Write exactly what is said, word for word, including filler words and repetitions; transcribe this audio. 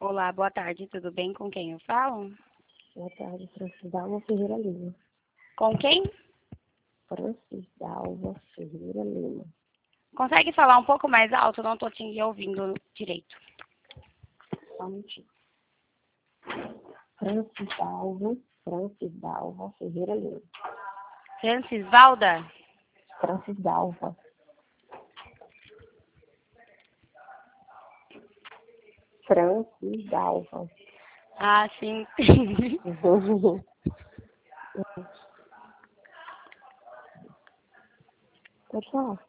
Olá, boa tarde, tudo bem? Com quem eu falo? Boa tarde, Francisdalva Ferreira Lima. Com quem? Francisdalva Ferreira Lima. Consegue falar um pouco mais alto? Não estou te ouvindo direito. Só um minutinho. Francisdalva, Francisdalva Ferreira Lima. Francisvalda? Francisdalva. Francisdalva. Ah, sim. Pode falar.